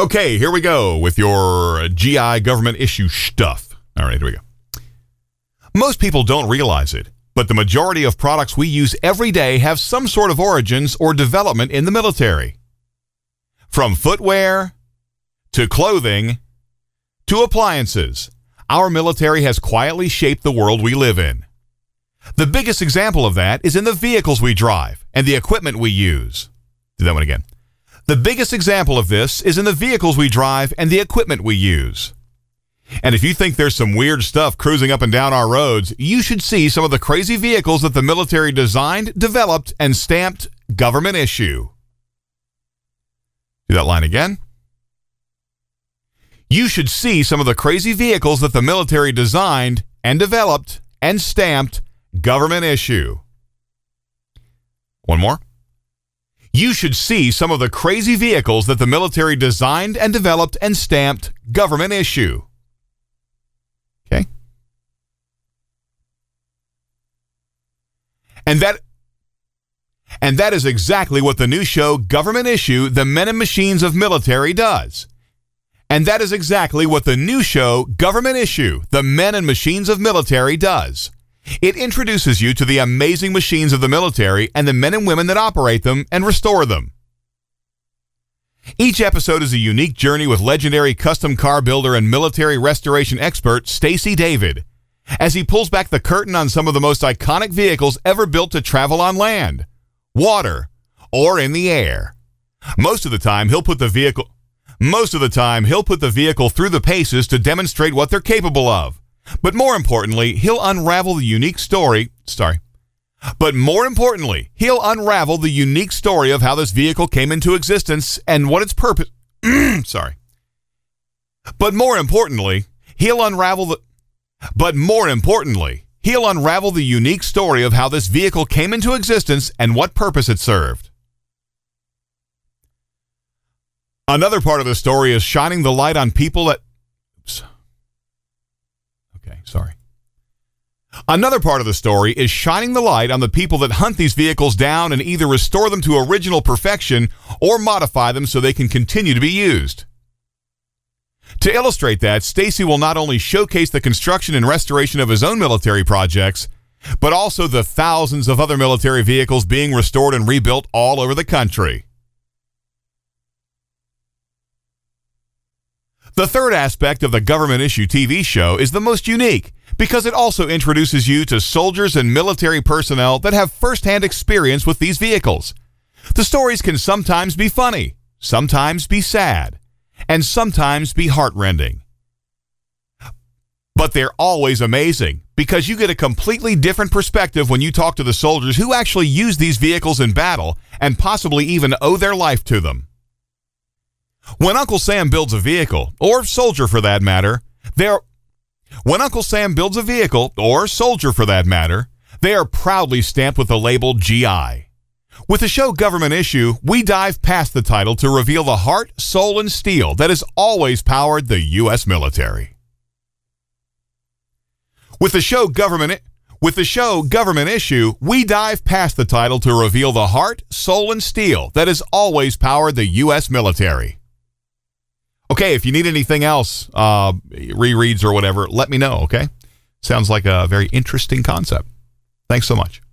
Okay, here we go with your GI government issue stuff. All right, here we go. Most people don't realize it, but the majority of products we use every day have some sort of origins or development in the military. From footwear to clothing to appliances, our military has quietly shaped the world we live in. The biggest example of that is in the vehicles we drive and the equipment we use. Do that one again. The biggest example of this is in the vehicles we drive and the equipment we use. And if you think there's some weird stuff cruising up and down our roads, you should see some of the crazy vehicles that the military designed, developed, and stamped government issue. Do that line again. You should see some of the crazy vehicles that the military designed and developed and stamped government issue. One more. You should see some of the crazy vehicles that the military designed and developed and stamped government issue. Okay? And that is exactly what the new show Government Issue, The Men and Machines of Military does. And that is exactly what the new show Government Issue, The Men and Machines of Military does. It introduces you to the amazing machines of the military and the men and women that operate them and restore them. Each episode is a unique journey with legendary custom car builder and military restoration expert Stacy David, as he pulls back the curtain on some of the most iconic vehicles ever built to travel on land, water, or in the air. Most of the time, he'll put the vehicle through the paces to demonstrate what they're capable of. But more importantly, he'll unravel the unique story of how this vehicle came into existence and what its purpose. But more importantly, he'll unravel the unique story of how this vehicle came into existence and what purpose it served. Another part of the story is shining the light on people that. Another part of the story is shining the light on the people that hunt these vehicles down and either restore them to original perfection or modify them so they can continue to be used. To illustrate that, Stacy will not only showcase the construction and restoration of his own military projects, but also the thousands of other military vehicles being restored and rebuilt all over the country. The third aspect of the Government Issue TV show is the most unique because it also introduces you to soldiers and military personnel that have firsthand experience with these vehicles. The stories can sometimes be funny, sometimes be sad, and sometimes be heartrending. But they're always amazing because you get a completely different perspective when you talk to the soldiers who actually use these vehicles in battle and possibly even owe their life to them. When Uncle Sam builds a vehicle, or soldier for that matter, they are proudly stamped with the label GI. With the show Government Issue, we dive past the title to reveal the heart, soul, and steel that has always powered the U.S. military. With the show Government Issue, we dive past the title to reveal the heart, soul, and steel that has always powered the U.S. military. Okay, if you need anything else, rereads or whatever, let me know, okay? Sounds like a very interesting concept. Thanks so much.